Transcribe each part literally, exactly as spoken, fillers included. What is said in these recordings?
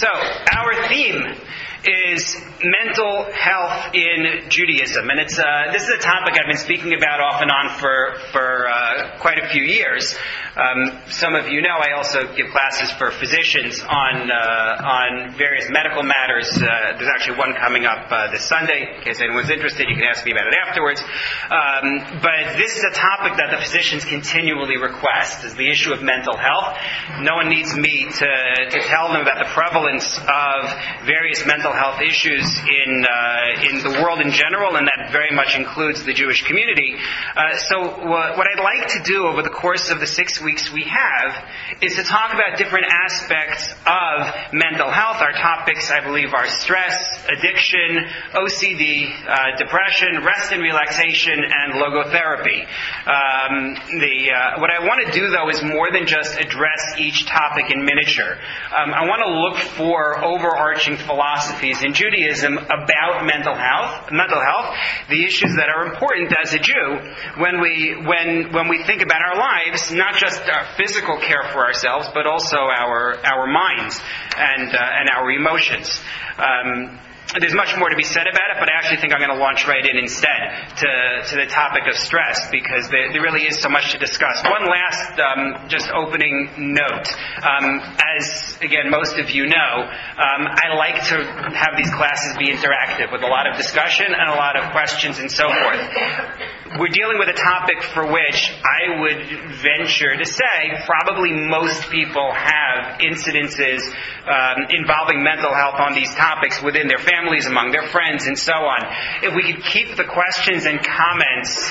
So, our theme is mental health in Judaism, and it's uh, this is a topic I've been speaking about off and on for for uh, quite a few years. Um, some of you know I also give classes for physicians on uh, on various medical matters. Uh, there's actually one coming up uh, this Sunday. In case anyone's interested, you can ask me about it afterwards. Um, but this is a topic that the physicians continually request: is the issue of mental health. No one needs me to to tell them about the prevalence of various mental health issues in uh, in the world in general, and that very much includes the Jewish community. Uh, so uh, what I'd like to do over the course of the six weeks we have is to talk about different aspects of mental health. Our topics, I believe, are stress, addiction, O C D, uh, depression, rest and relaxation, and logotherapy. Um, the uh, what I want to do, though, is more than just address each topic in miniature. Um, I want to look for overarching philosophies in Judaism about mental health, mental health, the issues that are important as a Jew when we when when we think about our lives, not just our physical care for ourselves, but also our our minds and uh, and our emotions. Um, There's much more to be said about it, but I actually think I'm going to launch right in instead to, to the topic of stress, because there, there really is so much to discuss. One last um, just opening note. Um, as, again, most of you know, um, I like to have these classes be interactive with a lot of discussion and a lot of questions and so forth. We're dealing with a topic for which I would venture to say probably most people have incidences um, involving mental health on these topics within their families, among their friends, and so on. If we could keep the questions and comments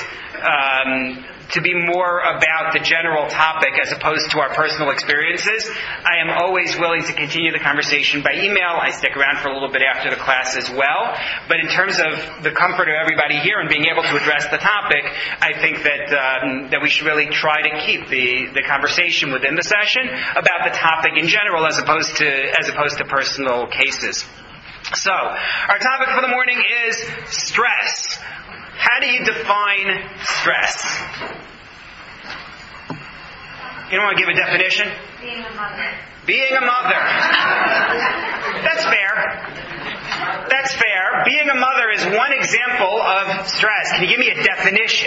um, to be more about the general topic as opposed to our personal experiences, I am always willing to continue the conversation by email. I stick around for a little bit after the class as well. But in terms of the comfort of everybody here and being able to address the topic, I think that um, that we should really try to keep the, the conversation within the session about the topic in general as opposed to as opposed to personal cases. So, our topic for the morning is stress. How do you define stress? You don't want to give a definition? Being a mother. Being a mother. That's fair. That's fair. Being a mother is one example of stress. Can you give me a definition?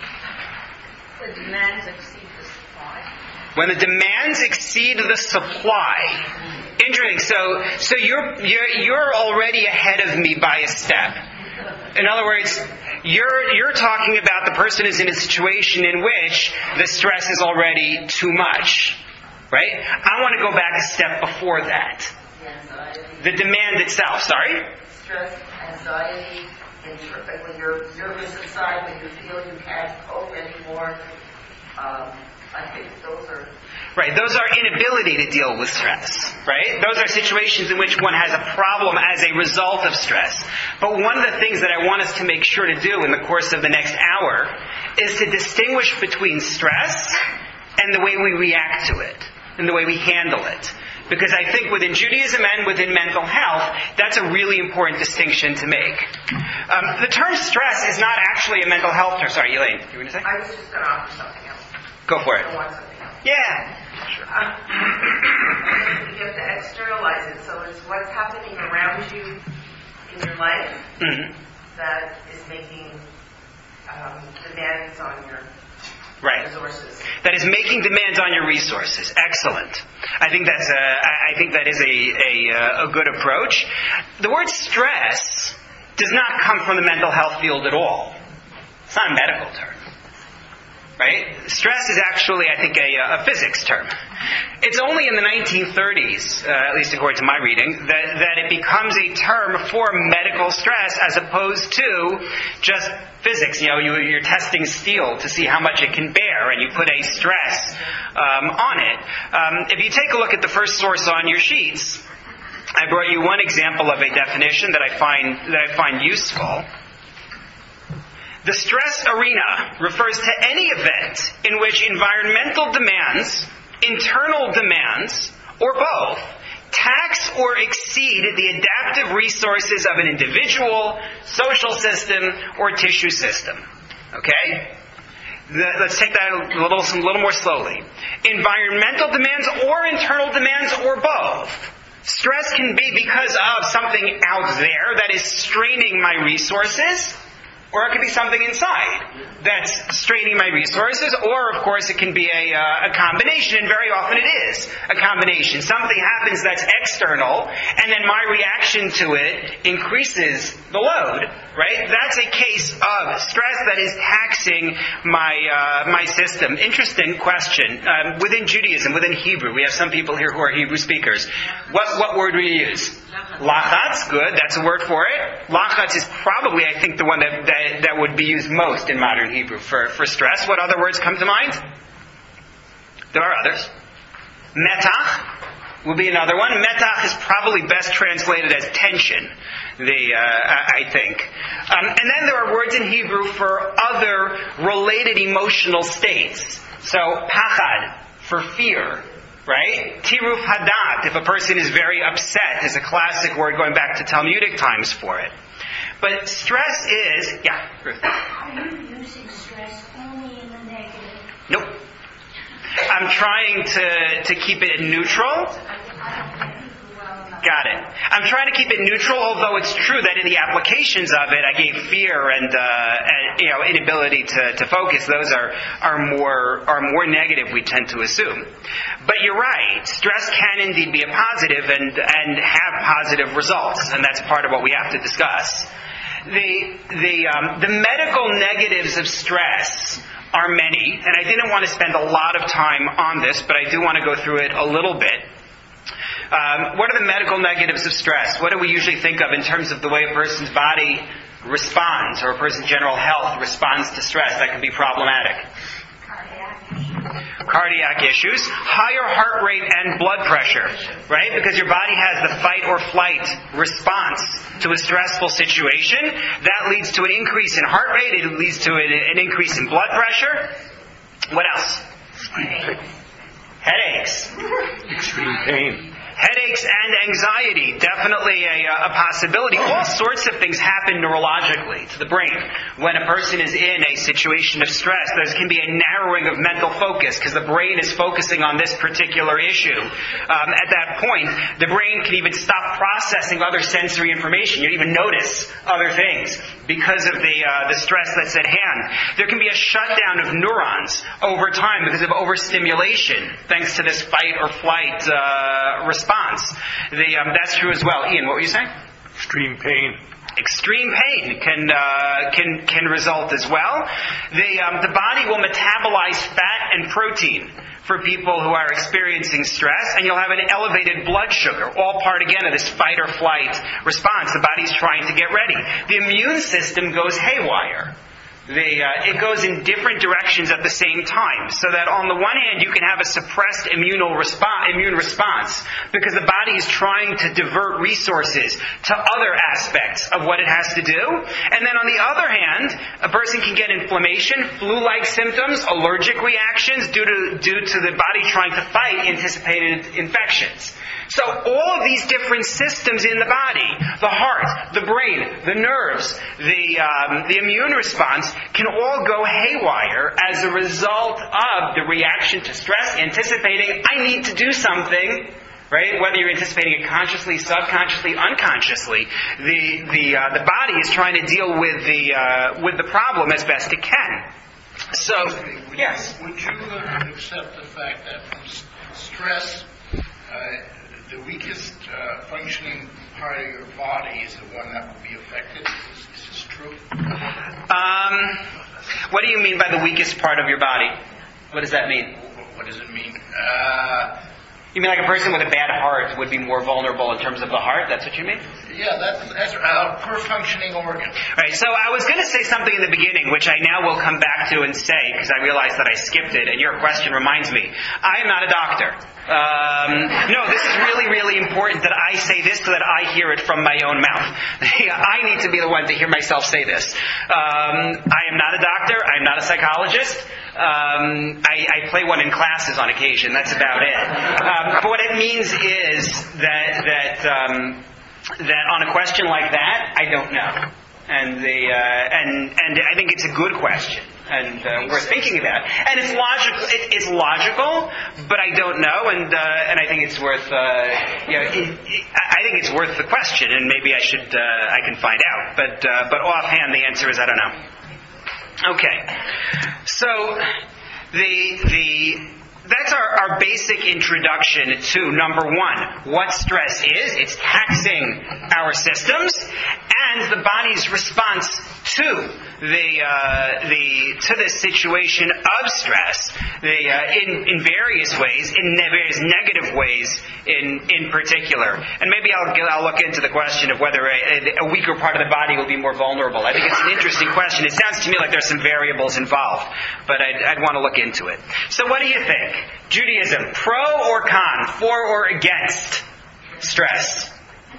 The demands exceed the supply. When the demands exceed the supply. Interesting. So, so you're you're you're already ahead of me by a step. In other words, you're you're talking about the person is in a situation in which the stress is already too much, right? I want to go back a step before that. Anxiety. The demand itself. Sorry. Stress, anxiety, and when you're nervous inside, when you feel you can't cope anymore. Um, I think those are. Right, those are inability to deal with stress, right? Those are situations in which one has a problem as a result of stress. But one of the things that I want us to make sure to do in the course of the next hour is to distinguish between stress and the way we react to it, and the way we handle it. Because I think within Judaism and within mental health, that's a really important distinction to make. Um, the term stress is not actually a mental health term. Sorry, Elaine, you were going to say? I was just going to offer something else. Go for it. I want something else. Yeah. Sure. Um, you have to externalize it. So it's what's happening around you in your life Mm-hmm. that is making um, demands on your Right. resources. That is making demands on your resources. Excellent. I think that's a, I think that is a, a, a good approach. The word stress does not come from the mental health field at all. It's not a medical term. Right? Stress is actually, I think, a, a physics term. It's only in the nineteen thirties, uh, at least according to my reading, that, that it becomes a term for medical stress as opposed to just physics. You know, you, you're testing steel to see how much it can bear, and you put a stress um, on it. Um, if you take a look at the first source on your sheets, I brought you one example of a definition that I find that I find useful. The stress arena refers to any event in which environmental demands, internal demands, or both, tax or exceed the adaptive resources of an individual, social system, or tissue system. Okay? Let's take that a little, a little more slowly. Environmental demands or internal demands or both. stress can be because of something out there that is straining my resources, or it could be something inside that's straining my resources, or, of course, it can be a, uh, a combination, and very often it is a combination. Something happens that's external, and then my reaction to it increases the load, right? That's a case of stress that is taxing my uh, my system. Interesting question. Um, within Judaism, within Hebrew, we have some people here who are Hebrew speakers. What, what word do we use? Lachatz, good, that's a word for it. Lachatz is probably, I think, the one that, that, that would be used most in modern Hebrew for, for stress. What other words come to mind? There are others. Metach will be another one. Metach is probably best translated as tension, the uh, I think. Um, and then there are words in Hebrew for other related emotional states. So, pachad, for fear. Right? Tiruf hadat, if a person is very upset, is a classic word going back to Talmudic times for it. But stress is, yeah, Ruth. Are you using stress only in the negative? Nope. I'm trying to, to keep it neutral. Got it. I'm trying to keep it neutral, although it's true that in the applications of it, I gave fear and, uh, and you know, inability to, to focus. Those are, are more are more negative, we tend to assume. But you're right. Stress can indeed be a positive and and have positive results, and that's part of what we have to discuss. The the um, the medical negatives of stress are many, and I didn't want to spend a lot of time on this, but I do want to go through it a little bit. Um, what are the medical negatives of stress? What do we usually think of in terms of the way a person's body responds, or a person's general health responds to stress that can be problematic? Cardiac. Cardiac issues, higher heart rate and blood pressure, right? Because your body has the fight or flight response to a stressful situation. That leads to an increase in heart rate. It leads to an, an increase in blood pressure. What else? Headaches. Extreme pain. Headaches and anxiety, definitely a, a possibility. All sorts of things happen neurologically to the brain. When a person is in a situation of stress, there can be a narrowing of mental focus because the brain is focusing on this particular issue. Um, at that point, the brain can even stop processing other sensory information. You even notice other things because of the uh, the stress that's at hand. There can be a shutdown of neurons over time because of overstimulation, thanks to this fight or flight uh, response. Response. The, um, that's true as well. Ian, what were you saying? Extreme pain. Extreme pain can uh, can can result as well. The um, the body will metabolize fat and protein for people who are experiencing stress, and you'll have an elevated blood sugar, all part again of this fight or flight response. The body's trying to get ready. The immune system goes haywire. The, uh, it goes in different directions at the same time, so that on the one hand you can have a suppressed immunal response, immune response because the body is trying to divert resources to other aspects of what it has to do. And then on the other hand, a person can get inflammation, flu-like symptoms, allergic reactions due to, due to the body trying to fight anticipated infections. So all of these different systems in the body, the heart, the brain, the nerves, the um, the immune response, can all go haywire as a result of the reaction to stress, anticipating, I need to do something, right? Whether you're anticipating it consciously, subconsciously, unconsciously, the the uh, the body is trying to deal with the uh, with the problem as best it can. So, would yes. You, would you uh, accept the fact that from s- stress, uh, the weakest uh, functioning part of your body is the one that will be affected? Is, is this true? Um, what do you mean by the weakest part of your body? What does that mean? What, what does it mean? Uh, You mean like a person with a bad heart would be more vulnerable in terms of the heart? That's what you mean? yeah, that's, that's a poor functioning organ. Right, so I was going to say something in the beginning, which I now will come back to and say, because I realized that I skipped it, and your question reminds me. I am not a doctor. Um, no, this is really, really important that I say this so that I hear it from my own mouth. I need to be the one to hear myself say this. Um, I am not a doctor. I am not a psychologist. Um, I, I play one in classes on occasion. That's about it. Um, but what it means is that that um, that on a question like that, I don't know. And the uh, and and I think it's a good question. and uh, worth thinking about. And it's logical. It, it's logical, but I don't know, and uh, and I think it's worth. Uh, you know, it, it, I think it's worth the question, and maybe I should. Uh, I can find out, but uh, but offhand, the answer is I don't know. Okay, so the the. That's our, our basic introduction to number one, what stress is. It's taxing our systems and the body's response to the uh, the to this situation of stress, the, uh, in in various ways, in various negative ways, in in particular. And maybe I'll I'll look into the question of whether a, a weaker part of the body will be more vulnerable. I think it's an interesting question. It sounds to me like there's some variables involved, but I'd, I'd want to look into it. So, what do you think? Judaism, pro or con, for or against stress?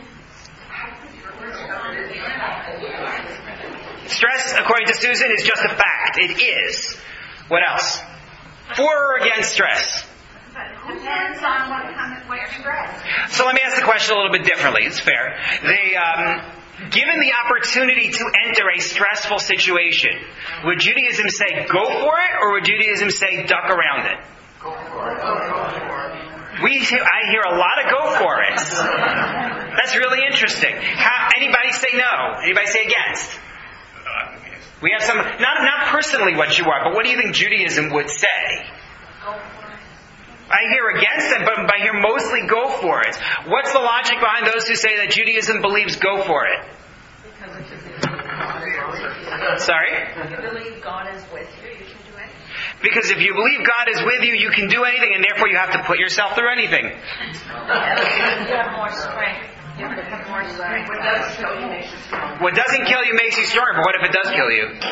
Stress, according to Susan, is just a fact. It is. What else? For or against stress? Depends on what kind of what stress. So let me ask the question a little bit differently. It's fair. The, um, given the opportunity to enter a stressful situation, would Judaism say go for it, or would Judaism say duck around it? Go for it. Go for it. We, I hear a lot of go for it. That's really interesting. How, anybody say no? Anybody say against? We have some, not not personally what you are, but what do you think Judaism would say? Go for it. I hear against it, but I hear mostly go for it. What's the logic behind those who say that Judaism believes go for it? Sorry? If you believe God is with you, you can do anything. Because if you believe God is with you, you can do anything, and therefore you have to put yourself through anything. You have more strength. You have more strength. What does kill you makes you strong. What doesn't kill you makes you stronger, but what if it does kill you? You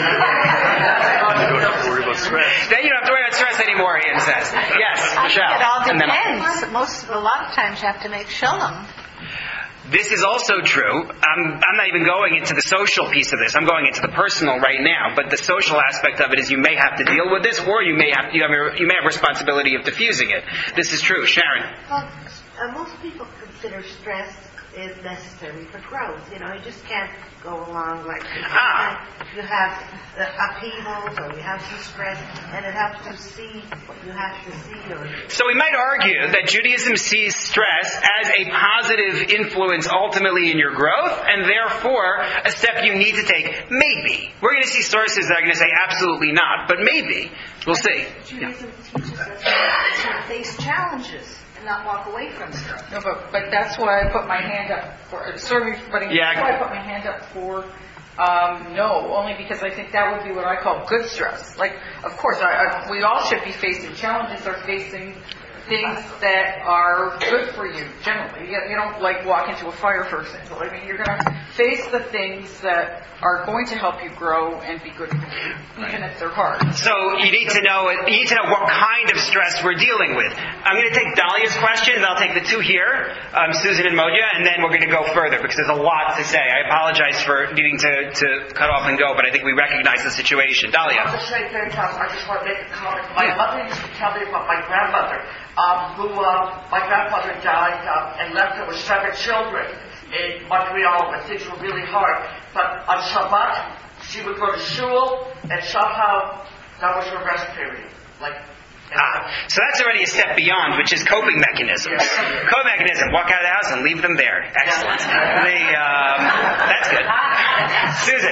don't have to worry about stress. Then you don't have to worry about stress anymore, Ian says. Yes, I Michelle. think it all And then I'll- depends. Most, a lot of times you have to make shalom. This is also true. I'm, I'm not even going into the social piece of this. I'm going into the personal right now. But the social aspect of it is you may have to deal with this, or you may have you, have, you may have responsibility of diffusing it. This is true. Sharon. Well, uh, most people consider stress is necessary for growth. You know, you just can't go along like this. Ah. You have uh, upheavals, or you have some stress, and it helps you see what you have to see. Or So we might argue that Judaism sees stress as a positive influence ultimately in your growth, and therefore a step you need to take. Maybe. We're going to see sources that are going to say absolutely not, but maybe. We'll see. Judaism teaches us to face challenges and not walk away from them. No, but, but that's why I put my hand up for, sorry, but Yeah. that's why I put my hand up for um, no, only because I think that would be what I call good stress. Like, of course, I, I, we all should be facing challenges or facing things that are good for you, generally. You, you don't, like, walk into a fire, for example. I mean, you're going to face the things that are going to help you grow and be good for you, even if they're hard. So you need to know you need to know what kind of stress we're dealing with. I'm going to take Dahlia's questions. I'll take the two here, um, Susan and Moja, and then we're going to go further because there's a lot to say. I apologize for needing to, to cut off and go, but I think we recognize the situation. Dahlia. I'll just say very fast. I just want to make a comment. My mother used to tell me about my grandmother, um, who uh, my grandfather died uh, and left her with seven children in Montreal, and things were really hard. But on Shabbat, she would go to shul, and somehow that was her rest period. Like. Ah, so that's already a step beyond, which is coping mechanisms. Coping mechanism, walk out of the house and leave them there. Excellent. The, um, that's good. Susan.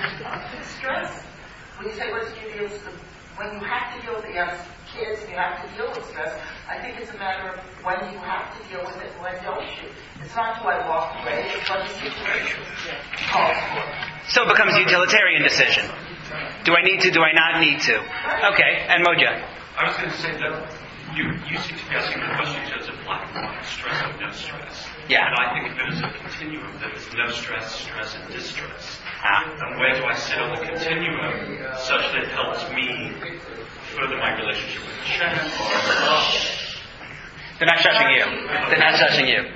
Stress. When you say what's Judaism, when you have to deal with it, you have kids and you have to deal with stress, I think it's a matter of when you have to deal with it and when don't you. It's not do I walk away, it's what the situation calls for. So it becomes a utilitarian decision. Do I need to, do I not need to? Okay, and Moja. I was going to say that you, you seem to be asking the question as a black and white, stress or no stress. Yeah. And I think of it as a continuum, that it's no stress, stress, and distress. Ah. And where do I sit on the continuum such that it helps me further my relationship with Shem? They're not judging you. They're not judging you.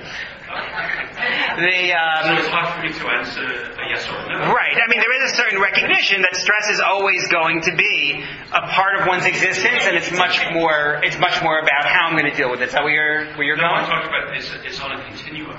The, um, so it's hard for me to answer a yes or a no. Right. I mean, there is a certain recognition that stress is always going to be a part of one's existence, and it's much more. It's much more about how I'm going to deal with it. Is that where you're where you're no, going? I'm talking about it's, it's on a continuum.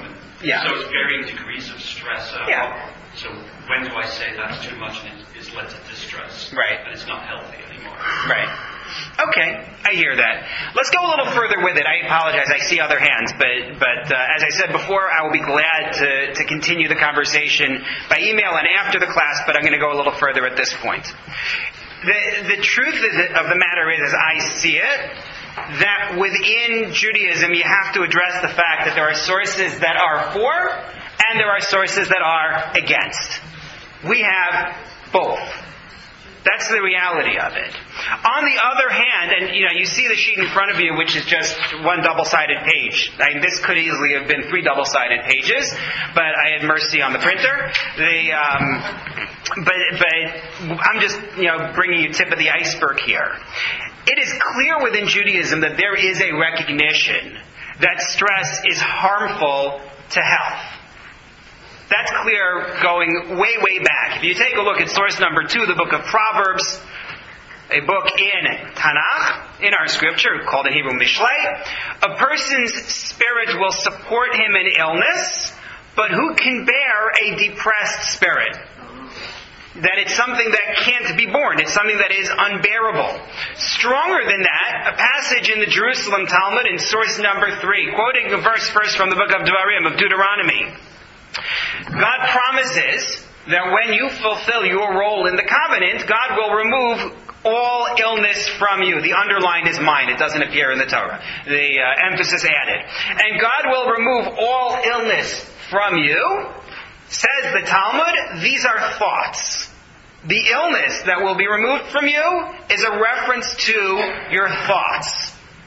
Yeah. So it's varying degrees of stress. Uh, Yeah. So when do I say that's too much and it is led to distress? Right. And it's not healthy anymore. Right. Okay, I hear that. Let's go a little further with it. I apologize. I see other hands, but but uh, as I said before, I will be glad to, to continue the conversation by email and after the class, but I'm going to go a little further at this point. The, the truth of the matter is, as I see it, that within Judaism you have to address the fact that there are sources that are for and there are sources that are against. We have both. That's the reality of it. On the other hand, and you know, you see the sheet in front of you, which is just one double-sided page. I mean, this could easily have been three double-sided pages, but I had mercy on the printer. The, um, but, but I'm just, you know, bringing you tip of the iceberg here. It is clear within Judaism that there is a recognition that stress is harmful to health. That's clear going way, way back. If you take a look at source number two, the book of Proverbs, a book in Tanakh, in our scripture, called in Hebrew Mishlei, a person's spirit will support him in illness, but who can bear a depressed spirit? That it's something that can't be borne. It's something that is unbearable. Stronger than that, a passage in the Jerusalem Talmud in source number three, quoting a verse first from the book of Devarim, of Deuteronomy. God promises that when you fulfill your role in the covenant, God will remove all illness from you. The underline is mine. It doesn't appear in the Torah. The uh, emphasis added. And God will remove all illness from you. Says the Talmud, these are thoughts. The illness that will be removed from you is a reference to your thoughts.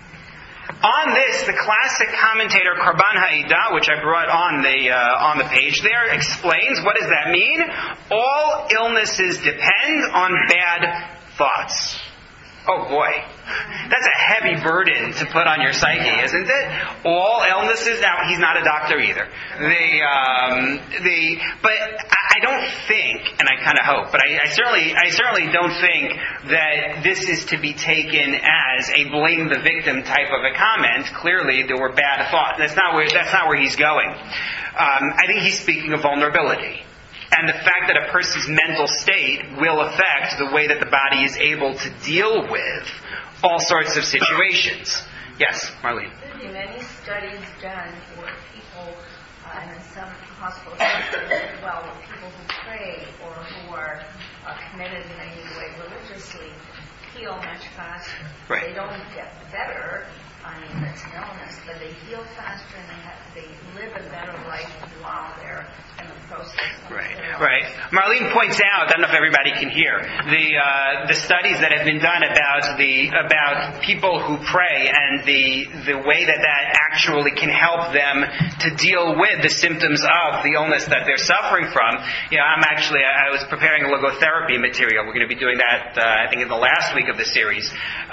On this, the classic commentator Karban Ha'ida, which I brought on the uh, on the page there, explains, what does that mean? All illnesses depend on bad thoughts. Oh boy, that's a heavy burden to put on your psyche, isn't it? All illnesses. Now, he's not a doctor either. The um, the but I don't think, and I kind of hope, but I, I certainly I certainly don't think that this is to be taken as a blame the victim type of a comment. Clearly, there were bad thoughts. That's not where that's not where he's going. Um, I think he's speaking of vulnerability. And the fact that a person's mental state will affect the way that the body is able to deal with all sorts of situations. Yes, Marlene. There have been many studies done for people, uh, and in some hospital systems as well, with people who pray or who are uh, committed in any way religiously, heal much faster. Right. They don't get better. I mean, it's an illness, but they heal faster and they have, they live a better life while they're in the process. Right, right. Marlene points out, I don't know if everybody can hear, the uh, the studies that have been done about the about people who pray and the the way that that actually can help them to deal with the symptoms of the illness that they're suffering from. You know, I'm actually, I was preparing a logotherapy material. We're going to be doing that, uh, I think, in the last week of the series.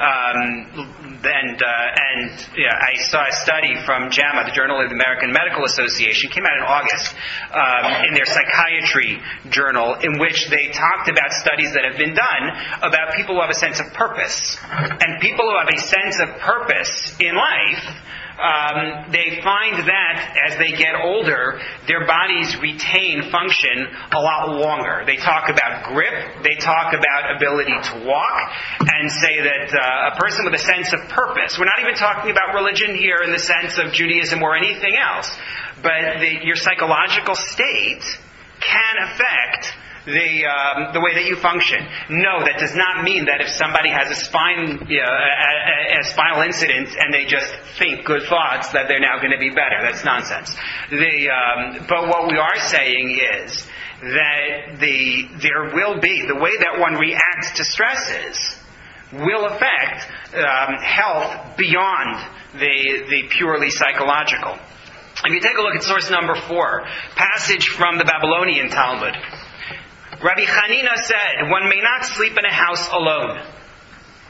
Um, and uh, and yeah, I saw a study from JAMA, the Journal of the American Medical Association, came out in August, um, in their psychiatry journal, in which they talked about studies that have been done about people who have a sense of purpose. And people who have a sense of purpose in life, Um, they find that as they get older, their bodies retain function a lot longer. They talk about grip, they talk about ability to walk, and say that uh, a person with a sense of purpose, we're not even talking about religion here in the sense of Judaism or anything else, but the, your psychological state can affect the um, the way that you function. No, that does not mean that if somebody has a spine you know, a, a, a spinal incident and they just think good thoughts that they're now going to be better. That's nonsense. The um, but what we are saying is that the there will be the way that one reacts to stresses will affect um, health beyond the the purely psychological. If you take a look at source number four, passage from the Babylonian Talmud. Rabbi Hanina said, one may not sleep in a house alone.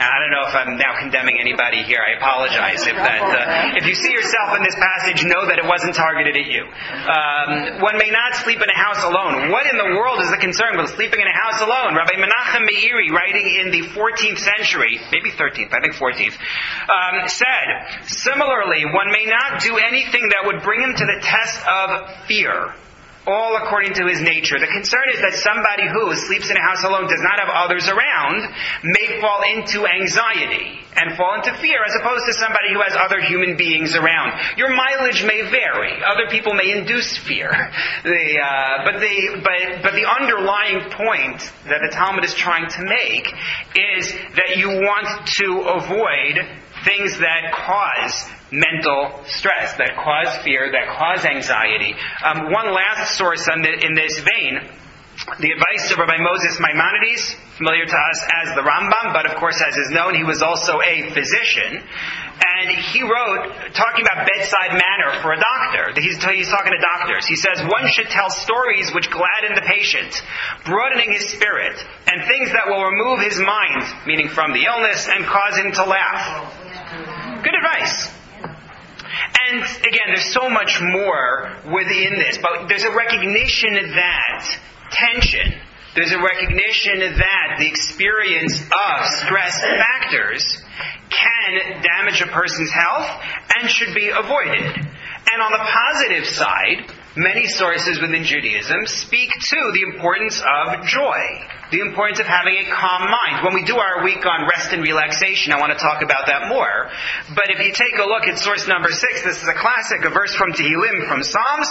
I don't know if I'm now condemning anybody here. I apologize if that. Uh, if you see yourself in this passage, know that it wasn't targeted at you. Um, one may not sleep in a house alone. What in the world is the concern with sleeping in a house alone? Rabbi Menachem Meiri, writing in the fourteenth century, maybe thirteenth, I think fourteenth, um, said, similarly, one may not do anything that would bring him to the test of fear. All according to his nature. The concern is that somebody who sleeps in a house alone, does not have others around, may fall into anxiety and fall into fear, as opposed to somebody who has other human beings around. Your mileage may vary. Other people may induce fear. The, uh, but, the, but, but the underlying point that the Talmud is trying to make is that you want to avoid things that cause mental stress, that cause fear, that cause anxiety. Um, one last source on the, in this vein, the advice of Rabbi Moses Maimonides, familiar to us as the Rambam, but of course as is known, he was also a physician. And he wrote, talking about bedside manner for a doctor. He's, he's talking to doctors. He says, one should tell stories which gladden the patient, broadening his spirit, and things that will remove his mind, meaning from the illness, and cause him to laugh. Good advice. And again, there's so much more within this, but there's a recognition that tension, there's a recognition that the experience of stress factors can damage a person's health and should be avoided. And on the positive side, many sources within Judaism speak to the importance of joy, the importance of having a calm mind. When we do our week on rest and relaxation, I want to talk about that more. But if you take a look at source number six, this is a classic, a verse from Tehillim, from Psalms.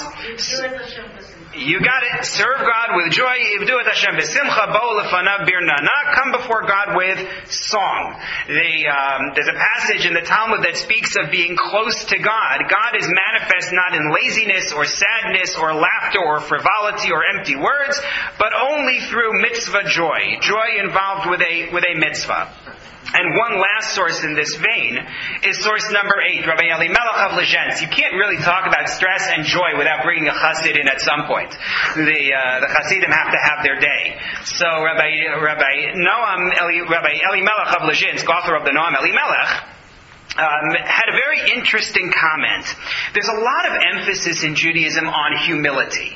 You got it. Serve God with joy. Ivdu et Hashem b'simcha, bo'u lefanav birnana. Come before God with song. The, um, there's a passage in the Talmud that speaks of being close to God. God is manifest not in laziness or sadness or laughter or frivolity or empty words, but only through mitzvah joy. Joy involved with a with a mitzvah. And one last source in this vein is source number eight, Rabbi Elimelech of Lezhensk. You can't really talk about stress and joy without bringing a chassid in at some point. The uh, the chassidim have to have their day. So Rabbi Rabbi Noam Eli, Rabbi Elimelech of Lezhensk, author of the Noam Elimelech, Um, had a very interesting comment. There's a lot of emphasis in Judaism on humility,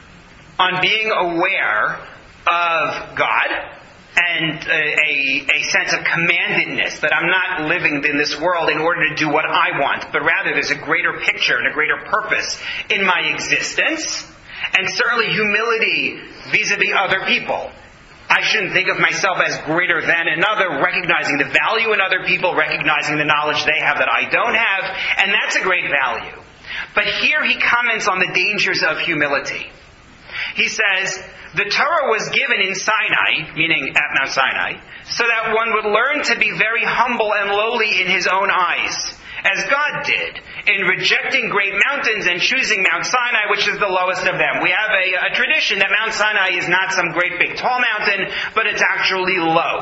on being aware of God, and a, a, a sense of commandedness, that I'm not living in this world in order to do what I want, but rather there's a greater picture and a greater purpose in my existence, and certainly humility vis-a-vis other people. I shouldn't think of myself as greater than another, recognizing the value in other people, recognizing the knowledge they have that I don't have, and that's a great value. But here he comments on the dangers of humility. He says, the Torah was given in Sinai, meaning at Mount Sinai, so that one would learn to be very humble and lowly in his own eyes, as God did, in rejecting great mountains and choosing Mount Sinai, which is the lowest of them. We have a, a tradition that Mount Sinai is not some great big tall mountain, but it's actually low.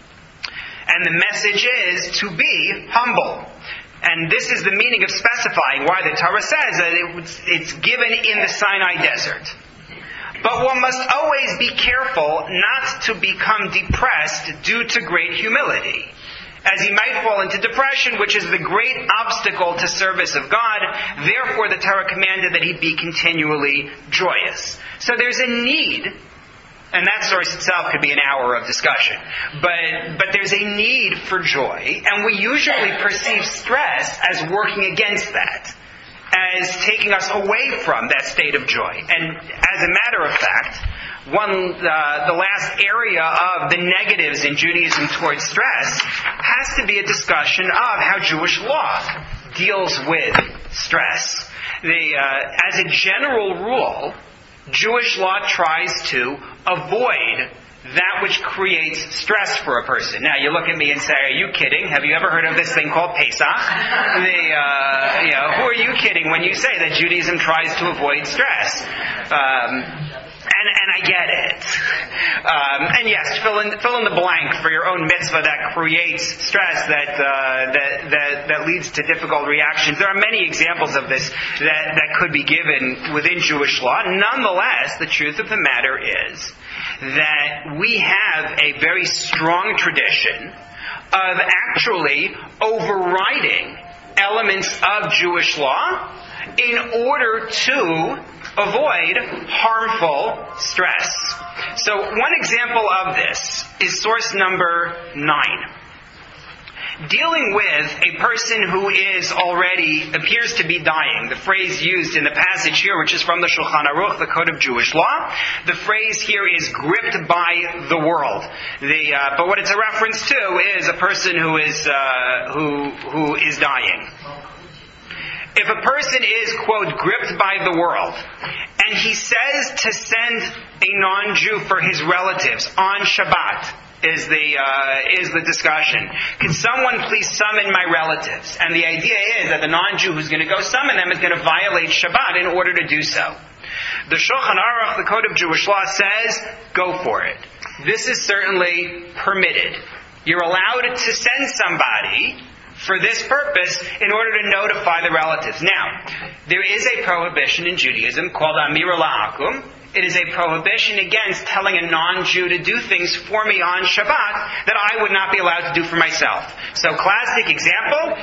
And the message is to be humble. And this is the meaning of specifying why the Torah says that it, it's given in the Sinai desert. But one must always be careful not to become depressed due to great humility, as he might fall into depression, which is the great obstacle to service of God. Therefore, the Torah commanded that he be continually joyous. So there's a need, and that source itself could be an hour of discussion, but, but there's a need for joy, and we usually perceive stress as working against that, as taking us away from that state of joy. And as a matter of fact, one uh, the last area of the negatives in Judaism towards stress has to be a discussion of how Jewish law deals with stress. The, uh, as a general rule, Jewish law tries to avoid that which creates stress for a person. Now, you look at me and say, are you kidding? Have you ever heard of this thing called Pesach? The, uh, you know, who are you kidding when you say that Judaism tries to avoid stress? Um, and, and I get it. Um, and yes, fill in, fill in the blank for your own mitzvah that creates stress, that, uh, that, that, that leads to difficult reactions. There are many examples of this that, that could be given within Jewish law. Nonetheless, the truth of the matter is that we have a very strong tradition of actually overriding elements of Jewish law in order to avoid harmful stress. So one example of this is source number nine. Dealing with a person who is already, appears to be dying. The phrase used in the passage here, which is from the Shulchan Aruch, the Code of Jewish Law, the phrase here is gripped by the world. The, uh, but what it's a reference to is a person who is, uh, who, who is dying. If a person is, quote, gripped by the world, and he says to send a non-Jew for his relatives on Shabbat, is the uh, is the discussion. Can someone please summon my relatives? And the idea is that the non-Jew who's going to go summon them is going to violate Shabbat in order to do so. The Shulchan Aruch, the Code of Jewish Law, says, go for it. This is certainly permitted. You're allowed to send somebody for this purpose in order to notify the relatives. Now, there is a prohibition in Judaism called Amira La'akum. It is a prohibition against telling a non-Jew to do things for me on Shabbat that I would not be allowed to do for myself. So, classic example,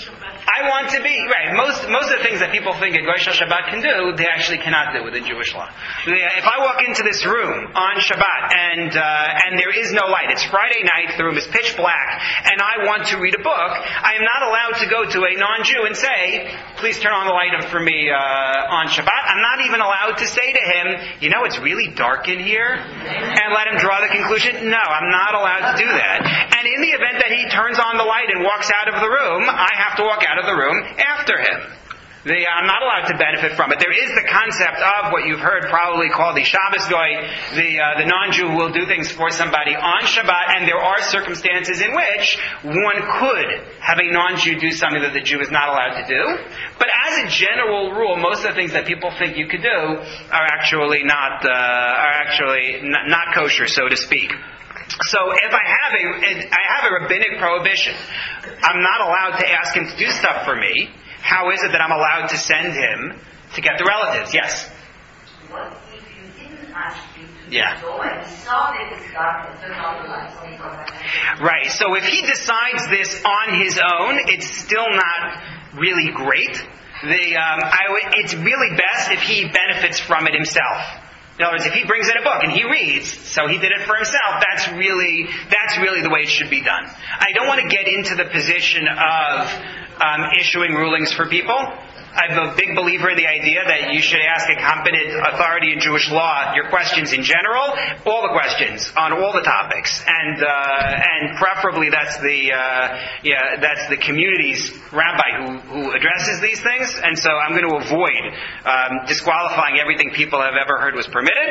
I want to be, right, most most of the things that people think a Goy Shel Shabbat can do, they actually cannot do within Jewish law. If I walk into this room on Shabbat and uh, and there is no light, it's Friday night, the room is pitch black, and I want to read a book, I am not allowed to go to a non-Jew and say, please turn on the light for me uh, on Shabbat. I'm not even allowed to say to him, you know, it's really dark in here, and let him draw the conclusion. No, I'm not allowed to do that. And in the event that he turns on the light and walks out of the room, I have to walk out of the room after him. The, I'm not allowed to benefit from it. There is the concept of what you've heard probably called the Shabbos Goy, the uh, the non-Jew who will do things for somebody on Shabbat, and there are circumstances in which one could have a non-Jew do something that the Jew is not allowed to do. But as a general rule, most of the things that people think you could do are actually not uh, are actually not, not kosher, so to speak. So if I have a I have a rabbinic prohibition, I'm not allowed to ask him to do stuff for me. How is it that I'm allowed to send him to get the relatives? Yes? What if you didn't ask you to Yeah. go and saw that it's dark and turn on the lights? Right. So if he decides this on his own, it's still not really great. The um, I w- it's really best if he benefits from it himself. In other words, if he brings in a book and he reads, so he did it for himself, that's really that's really the way it should be done. I don't want to get into the position of um, issuing rulings for people. I'm a big believer in the idea that you should ask a competent authority in Jewish law your questions in general, all the questions on all the topics, and uh, and preferably that's the uh, yeah that's the community's rabbi who, who addresses these things. And so I'm going to avoid um, disqualifying everything people have ever heard was permitted.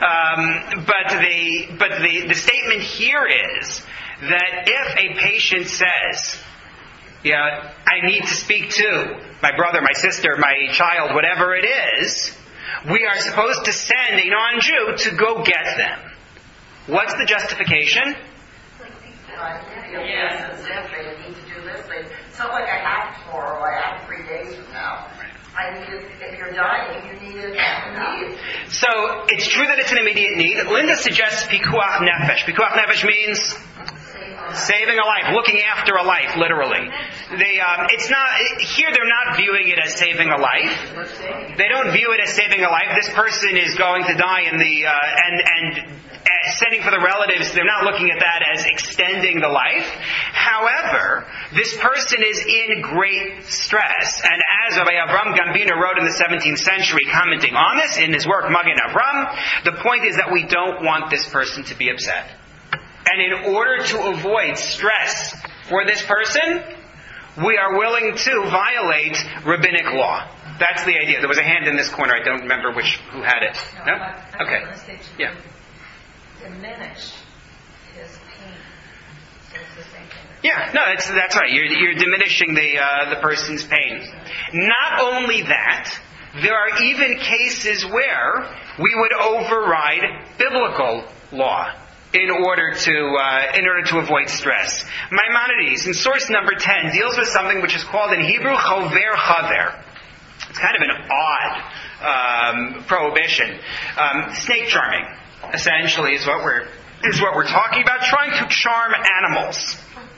Um, but the but the the statement here is that if a patient says, yeah, I need to speak to my brother, my sister, my child, whatever it is, we are supposed to send a non-Jew to go get them. What's the justification? Yes, exactly. I need to do this thing. It's not like I have tomorrow, I have three days from now. I need it, if you're dying, you need it immediately. So, it's true that it's an immediate need. Linda suggests pikuach nefesh. Pikuach nefesh means saving a life, looking after a life, literally. They, um, it's not here. They're not viewing it as saving a life. They don't view it as saving a life. This person is going to die, in the uh, and and uh, sending for the relatives. They're not looking at that as extending the life. However, this person is in great stress, and as Rabbi Avram Gambino wrote in the seventeenth century, commenting on this in his work Magen Avram, the point is that we don't want this person to be upset. And in order to avoid stress for this person, we are willing to violate rabbinic law. That's the idea. There was a hand in this corner. I don't remember which who had it. No? Okay. Yeah. Diminish his pain. So it's the same thing. Yeah, no, that's that's right. You're you're diminishing the uh, the person's pain. Not only that, there are even cases where we would override biblical law in order to uh, in order to avoid stress. Maimonides, in source number ten, deals with something which is called in Hebrew chover chaver. It's kind of an odd um, prohibition. Um, snake charming, essentially, is what we're is what we're talking about. Trying to charm animals.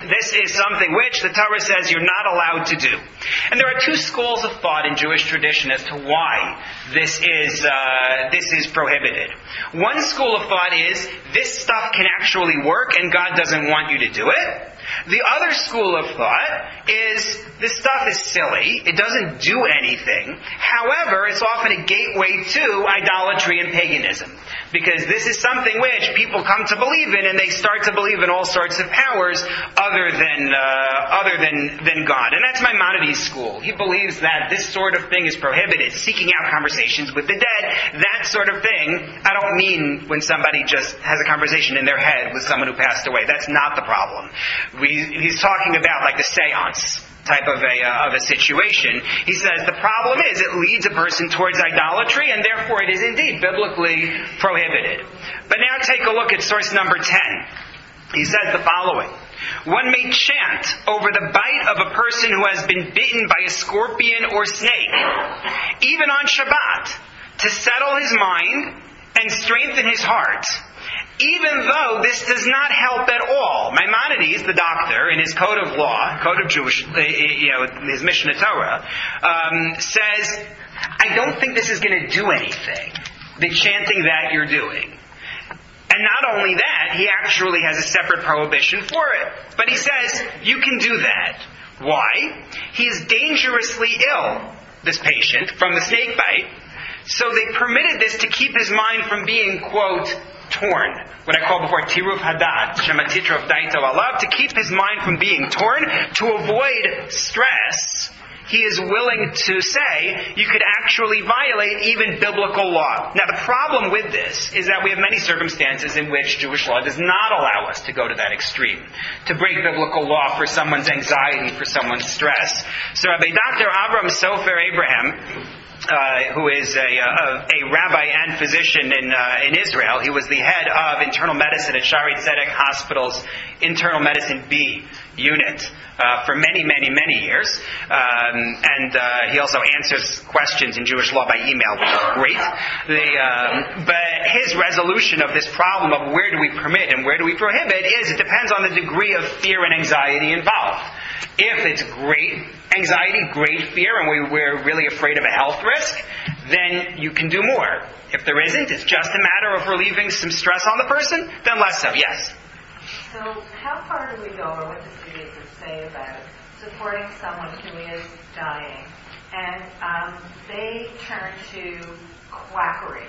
This is something which the Torah says you're not allowed to do. And there are two schools of thought in Jewish tradition as to why this is uh, this is prohibited. One school of thought is this stuff can actually work and God doesn't want you to do it. The other school of thought is this stuff is silly. It doesn't do anything. However, it's often a gateway to idolatry and paganism. Because this is something which people come to believe in, and they start to believe in all sorts of powers other than uh, other than, than God. And that's Maimonides' school. He believes that this sort of thing is prohibited. Seeking out conversations with the dead, that sort of thing. I don't mean when somebody just has a conversation in their head with someone who passed away. That's not the problem. We, he's talking about like the seance type of a uh, of a situation. He says the problem is it leads a person towards idolatry, and therefore it is indeed biblically prohibited. But now take a look at source number ten. He says the following: one may chant over the bite of a person who has been bitten by a scorpion or snake, even on Shabbat, to settle his mind and strengthen his heart, even though this does not help at all. Maimonides, the doctor, in his Code of Law, Code of Jewish, you know, his Mishnah Torah, um, says, I don't think this is going to do anything, the chanting that you're doing. And not only that, he actually has a separate prohibition for it. But he says, you can do that. Why? He is dangerously ill, this patient, from the snake bite. So they permitted this to keep his mind from being, quote, torn. What I call before tiruf hadad, shematitra of daito alav, to keep his mind from being torn, to avoid stress. He is willing to say you could actually violate even biblical law. Now the problem with this is that we have many circumstances in which Jewish law does not allow us to go to that extreme, to break biblical law for someone's anxiety, for someone's stress. So Rabbi Doctor Avram Sofer Abraham, Uh, who is a, a, a rabbi and physician in uh, in Israel. He was the head of internal medicine at Shaare Zedek Hospital's internal medicine B unit uh, for many, many, many years. Um, and uh, he also answers questions in Jewish law by email, which is great. The, um, but his resolution of this problem of where do we permit and where do we prohibit is it depends on the degree of fear and anxiety involved. If it's great anxiety, great fear, and we, we're really afraid of a health risk, then you can do more. If there isn't, it's just a matter of relieving some stress on the person, then less so, yes. So how far do we go, or what does Jesus say about supporting someone who is dying, and um, they turn to quackery,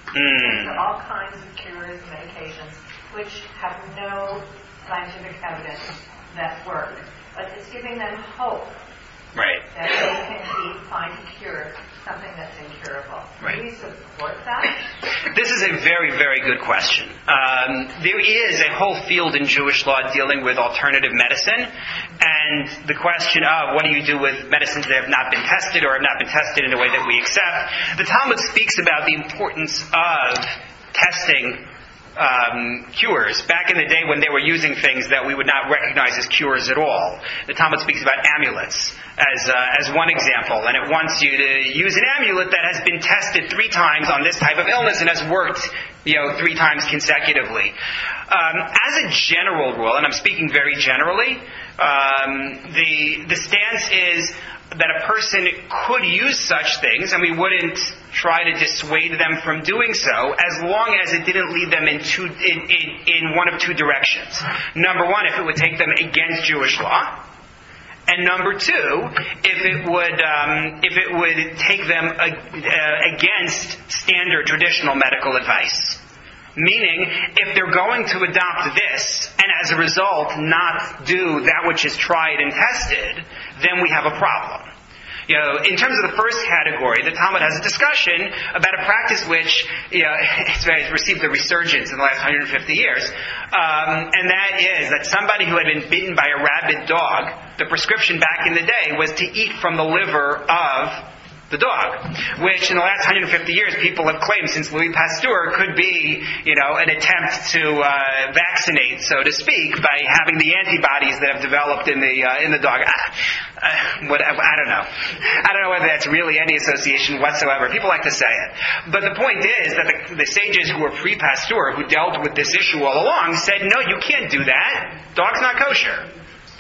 Mm. to all kinds of cures, medications, which have no scientific evidence that work, but it's giving them hope. Right. That they can be, find a cure, something that's incurable. Right. Do we support that? This is a very, very good question. Um, there is a whole field in Jewish law dealing with alternative medicine, and the question of what do you do with medicines that have not been tested or have not been tested in a way that we accept. The Talmud speaks about the importance of testing Um, cures. Back in the day when they were using things that we would not recognize as cures at all. The Talmud speaks about amulets as uh, as one example, and it wants you to use an amulet that has been tested three times on this type of illness and has worked, you know, three times consecutively. Um, as a general rule, and I'm speaking very generally, um, the the stance is that a person could use such things, and we wouldn't try to dissuade them from doing so, as long as it didn't lead them in two, in, in, in one of two directions. Number one, if it would take them against Jewish law, and number two, if it would um, if it would take them uh, against standard traditional medical advice. Meaning, if they're going to adopt this, and as a result not do that which is tried and tested, then we have a problem. You know, in terms of the first category, the Talmud has a discussion about a practice which, you know, it's received a resurgence in the last one hundred fifty years, um, and that is that somebody who had been bitten by a rabid dog, the prescription back in the day was to eat from the liver of the dog, which in the last one hundred fifty years people have claimed since Louis Pasteur could be, you know, an attempt to uh, vaccinate, so to speak, by having the antibodies that have developed in the uh, in the dog. I, uh, what, I, I don't know. I don't know whether that's really any association whatsoever. People like to say it. But the point is that the, the sages who were pre-Pasteur, who dealt with this issue all along, said, no, you can't do that. Dog's not kosher.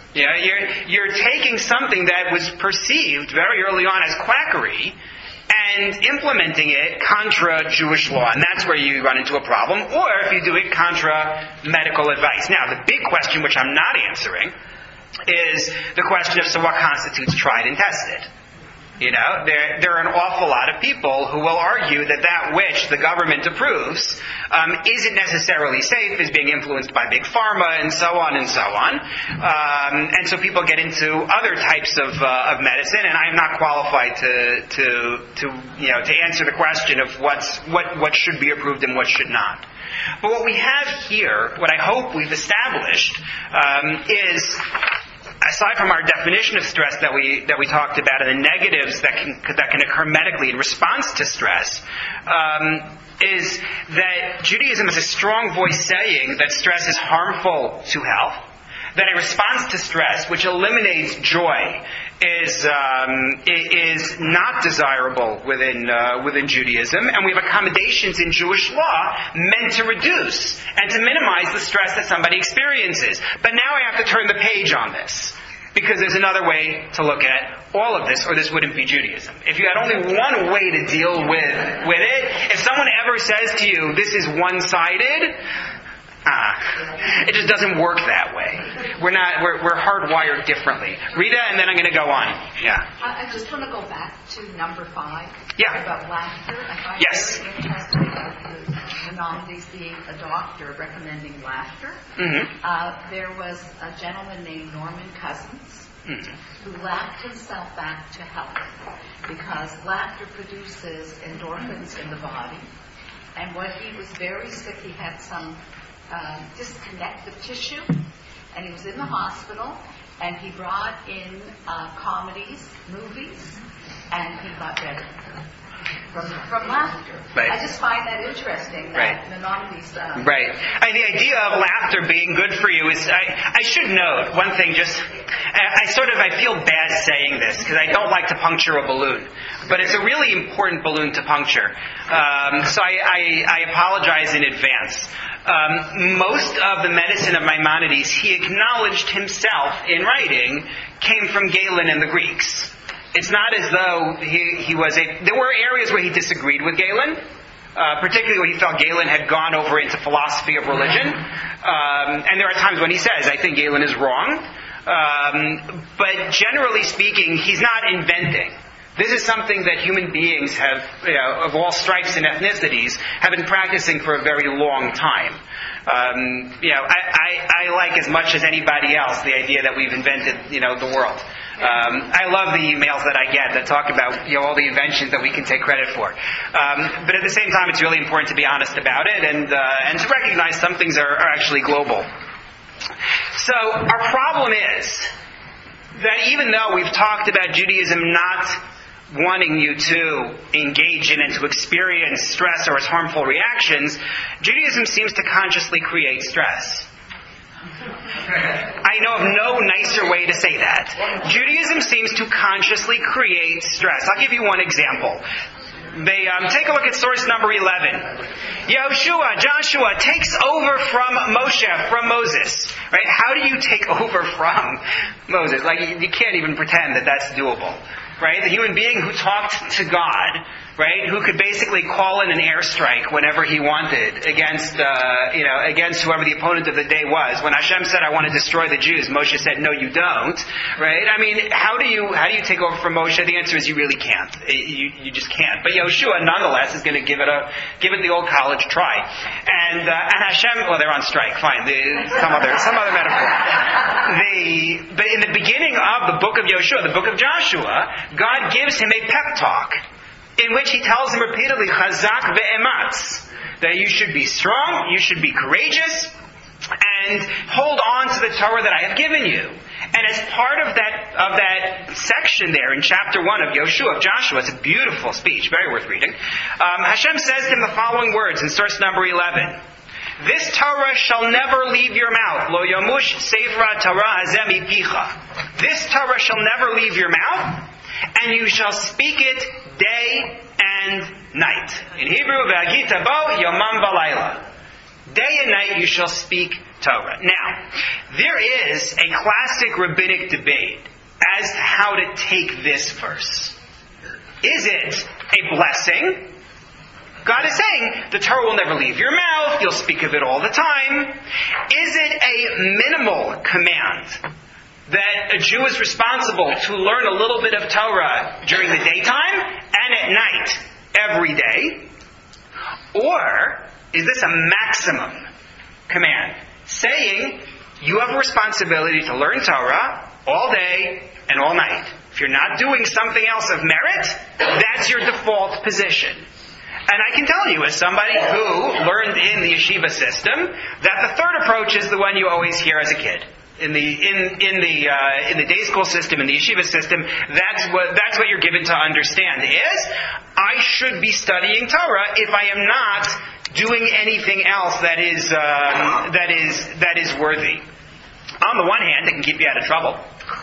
Yeah, you're, you're taking something that was perceived very early on as quackery and implementing it contra Jewish law, and that's where you run into a problem, or if you do it contra medical advice. Now, the big question, which I'm not answering, is the question of, so what constitutes tried and tested? You know, there, there are an awful lot of people who will argue that that which the government approves um, isn't necessarily safe, is being influenced by big pharma, and so on and so on. Um, and so people get into other types of, uh, of medicine, and I'm not qualified to, to, to, you know, to answer the question of what's, what, what should be approved and what should not. But what we have here, what I hope we've established, um, is, aside from our definition of stress that we that we talked about and the negatives that can that can occur medically in response to stress, um, is that Judaism is a strong voice saying that stress is harmful to health, that a response to stress which eliminates joy is um, is not desirable within uh, within Judaism, and we have accommodations in Jewish law meant to reduce and to minimize the stress that somebody experiences. But now I have to turn the page on this, because there's another way to look at all of this, or this wouldn't be Judaism. If you had only one way to deal with with it, if someone ever says to you, "This is one-sided," Ah, it just doesn't work that way. We're not. We're, we're hardwired differently. Rita, and then I'm going to go on. Yeah. I, I just want to go back to number five. Yeah. About laughter. I find Yes. it very interesting about the Maimonides being a doctor recommending laughter. Mm-hmm. Uh, there was a gentleman named Norman Cousins Mm-hmm. who laughed himself back to health because laughter produces endorphins in the body. And when he was very sick, he had some Um, disconnective tissue, and he was in the hospital, and he brought in uh, comedies, movies, and he got better from, from laughter. Right. I just find that interesting, that Right. Maimonides... Uh, Right. I, the idea of laughter being good for you is, I, I should note one thing, just, I, I sort of, I feel bad saying this, because I don't like to puncture a balloon, but it's a really important balloon to puncture. Um, so I, I, I apologize in advance. Um, most of the medicine of Maimonides, he acknowledged himself in writing, came from Galen and the Greeks. It's not as though he, he was a... There were areas where he disagreed with Galen, uh, particularly when he felt Galen had gone over into philosophy of religion. Um, and there are times when he says, I think Galen is wrong. Um, but generally speaking, he's not inventing. This is something that human beings have, you know, of all stripes and ethnicities, have been practicing for a very long time. Um, you know, I, I, I like as much as anybody else the idea that we've invented, you know, the world. Um, I love the emails that I get that talk about, you know, all the inventions that we can take credit for. Um, but at the same time, it's really important to be honest about it and uh, and to recognize some things are, are actually global. So our problem is that even though we've talked about Judaism not wanting you to engage in and to experience stress or its harmful reactions, Judaism seems to consciously create stress. I know of no nicer way to say that. Judaism seems to consciously create stress. I'll give you one example. They um, take a look at source number eleven. Yehoshua, Joshua takes over from Moshe, from Moses. Right? How do you take over from Moses? Like, you, you can't even pretend that that's doable. Right? The human being who talked to God, right? Who could basically call in an airstrike whenever he wanted against, uh, you know, against whoever the opponent of the day was. When Hashem said, "I want to destroy the Jews," Moshe said, "No, you don't." Right? I mean, how do you how do you take over from Moshe? The answer is you really can't. You you just can't. But Yehoshua, nonetheless, is going to give it a give it the old college try. And uh, and Hashem, well, they're on strike. Fine, the, some other some other metaphor. The but in the beginning of the book of Yehoshua, the book of Joshua, God gives him a pep talk in which he tells him repeatedly, "Chazak ve'ematz," that you should be strong, you should be courageous, and hold on to the Torah that I have given you. And as part of that of that section there in chapter one of Yehoshua, of Joshua, it's a beautiful speech, very worth reading. Um, Hashem says to him the following words in source number eleven. This Torah shall never leave your mouth. Lo yamush seifra Torah hazeh mipicha. This Torah shall never leave your mouth, and you shall speak it day and night. In Hebrew, ve'agita bo yomam v'layla. Day day and night you shall speak Torah. Now, there is a classic rabbinic debate as to how to take this verse. Is it a blessing? God is saying the Torah will never leave your mouth. You'll speak of it all the time. Is it a minimal command that a Jew is responsible to learn a little bit of Torah during the daytime and at night every day? Or is this a maximum command saying you have a responsibility to learn Torah all day and all night? If you're not doing something else of merit, that's your default position. And I can tell you, as somebody who learned in the yeshiva system, that the third approach is the one you always hear as a kid. In the in in the uh, in the day school system, in the yeshiva system, that's what that's what you're given to understand is I should be studying Torah if I am not doing anything else that is um, that is that is worthy. On the one hand, it can keep you out of trouble.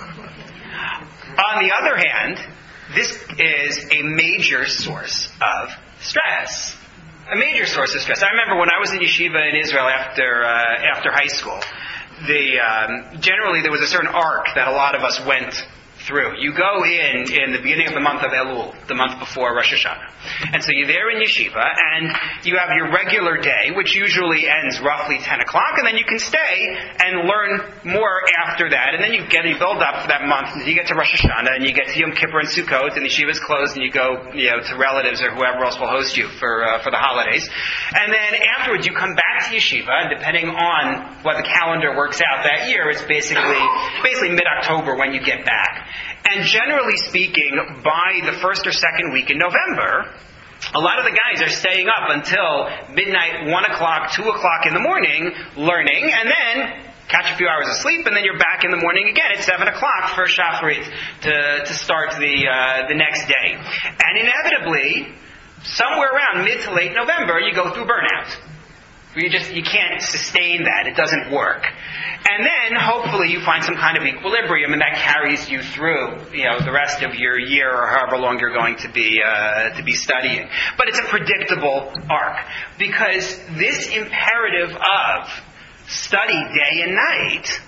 On the other hand, this is a major source of stress. A major source of stress. I remember when I was in yeshiva in Israel after uh, after high school, the um, generally there was a certain arc that a lot of us went through. You go in in the beginning of the month of Elul, the month before Rosh Hashanah. And so you're there in yeshiva, and you have your regular day, which usually ends roughly ten o'clock, and then you can stay and learn more after that. And then you get you build up for that month, and you get to Rosh Hashanah, and you get to Yom Kippur and Sukkot, and the yeshiva's closed, and you go you know, to relatives or whoever else will host you for uh, for the holidays. And then afterwards, you come back to yeshiva, and depending on what the calendar works out that year, it's basically basically mid-October when you get back. And generally speaking, by the first or second week in November, a lot of the guys are staying up until midnight, one o'clock, two o'clock in the morning, learning, and then catch a few hours of sleep, and then you're back in the morning again at seven o'clock for Shacharit to, to start the uh, the next day. And inevitably, somewhere around mid to late November, you go through burnout. You just you can't sustain that. It doesn't work. And then hopefully you find some kind of equilibrium, and that carries you through, you know, the rest of your year or however long you're going to be uh, to be studying. But it's a predictable arc because this imperative of study day and night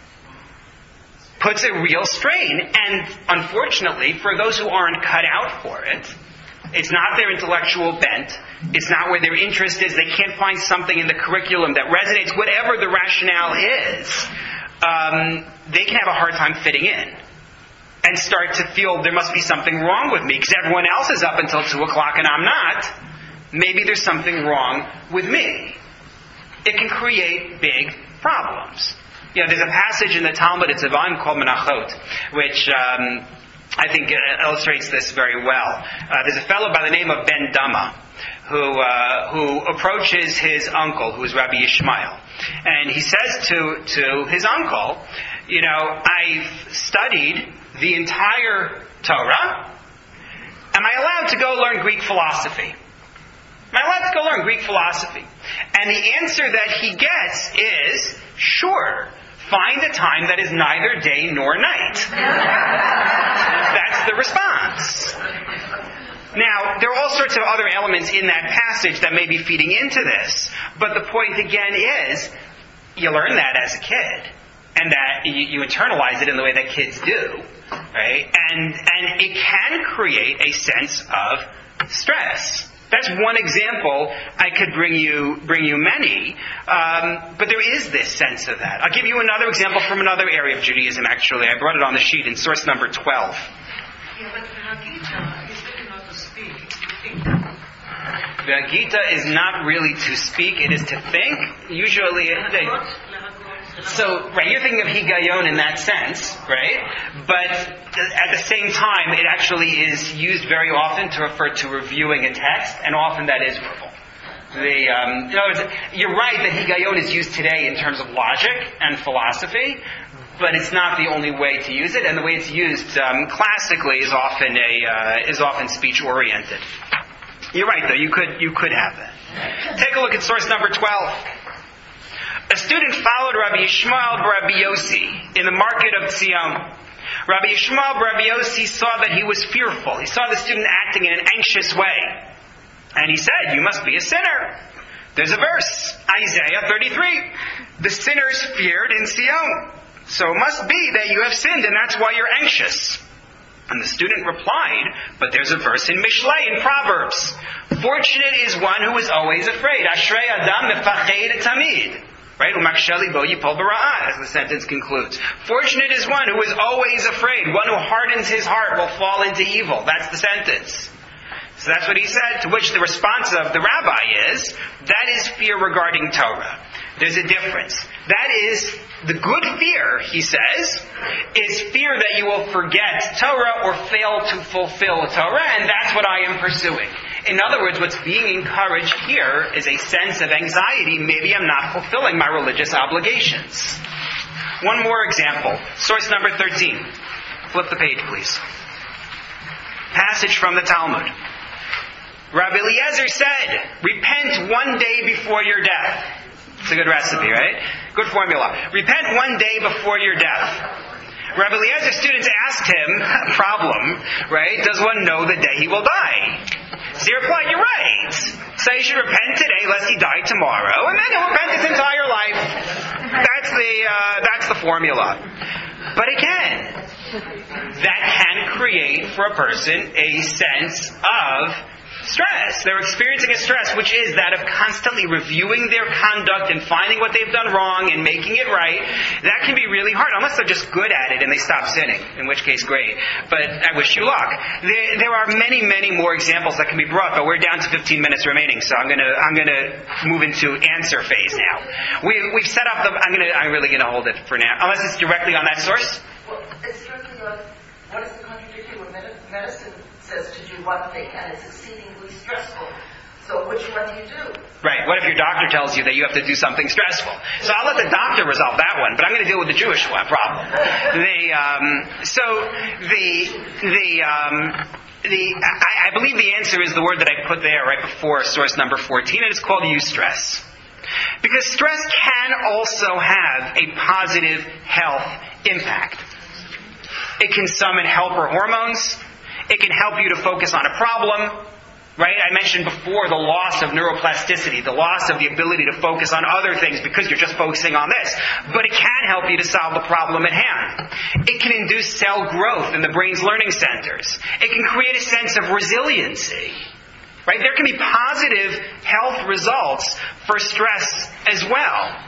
puts a real strain. And unfortunately, for those who aren't cut out for it, it's not their intellectual bent. It's not where their interest is. They can't find something in the curriculum that resonates. Whatever the rationale is, um, they can have a hard time fitting in and start to feel there must be something wrong with me because everyone else is up until two o'clock and I'm not. Maybe there's something wrong with me. It can create big problems. You know, there's a passage in the Talmud, it's a volume called Menachot, which Um, I think it illustrates this very well. Uh, there's a fellow by the name of Ben Dama who uh, who approaches his uncle, who is Rabbi Yishmael, and he says to to his uncle, you know, I've studied the entire Torah. Am I allowed to go learn Greek philosophy? Am I allowed to go learn Greek philosophy? And the answer that he gets is, sure. Find a time that is neither day nor night. That's the response. Now, there are all sorts of other elements in that passage that may be feeding into this. But the point again is, you learn that as a kid. And that you, you internalize it in the way that kids do. Right? And, and it can create a sense of stress. That's one example. I could bring you bring you many, um, but there is this sense of that. I'll give you another example from another area of Judaism. Actually, I brought it on the sheet in source number twelve. Yeah, but Hagita is really not to speak. The Gita is not really to speak; it is to think. Usually, they, so right, you're thinking of higayon in that sense, right? But at the same time, it actually is used very often to refer to reviewing a text, and often that is verbal. The, um, in other words, you're right that higayon is used today in terms of logic and philosophy, but it's not the only way to use it, and the way it's used um, classically is often a uh, is often speech oriented. You're right, though. You could you could have that. Take a look at source number twelve. A student followed Rabbi Yishmael Rabbi Yossi in the market of Tzion. Rabbi Yishmael Rabbi Yossi saw that he was fearful. He saw the student acting in an anxious way. And he said, "You must be a sinner." There's a verse, Isaiah thirty-three. The sinners feared in Sion. So it must be that you have sinned, and that's why you're anxious. And the student replied, but there's a verse in Mishlei, in Proverbs. Fortunate is one who is always afraid. Ashrei Adam mefached tamid. Right? Umaksheli bo yipol bara'ah, as the sentence concludes. Fortunate is one who is always afraid. One who hardens his heart will fall into evil. That's the sentence. So that's what he said, to which the response of the rabbi is, that is fear regarding Torah. There's a difference. That is, the good fear, he says, is fear that you will forget Torah or fail to fulfill Torah, and that's what I am pursuing. In other words, what's being encouraged here is a sense of anxiety. Maybe I'm not fulfilling my religious obligations. One more example. Source number thirteen. Flip the page, please. Passage from the Talmud. Rabbi Eliezer said, repent one day before your death. It's a good recipe, right? Good formula. Repent one day before your death. Rabbi Eliezer's students asked him, problem, right? Does one know the day he will die? So he replied, you're right. So he should repent today lest he die tomorrow, and then he'll repent his entire life. That's the, uh, that's the formula. But again, that can create for a person a sense of stress. They're experiencing a stress, which is that of constantly reviewing their conduct and finding what they've done wrong and making it right. That can be really hard, unless they're just good at it and they stop sinning, in which case, great. But I wish you luck. There, there are many, many more examples that can be brought, but we're down to fifteen minutes remaining, so I'm gonna, I'm gonna move into answer phase now. We, we've set up the, I'm gonna, I'm really gonna hold it for now, unless it's directly on that source. Well, it's directly on, what is the contradiction when medicine says to do one thing and it's exceedingly stressful? So which one do you do? Right. What if your doctor tells you that you have to do something stressful? So I'll let the doctor resolve that one, but I'm going to deal with the Jewish one problem. The um, so the the um, the I, I believe the answer is the word that I put there right before source number fourteen, and it's called eustress. Because stress can also have a positive health impact. It can summon helper hormones. It can help you to focus on a problem. Right? I mentioned before the loss of neuroplasticity, the loss of the ability to focus on other things because you're just focusing on this. But it can help you to solve the problem at hand. It can induce cell growth in the brain's learning centers. It can create a sense of resiliency. Right? There can be positive health results for stress as well.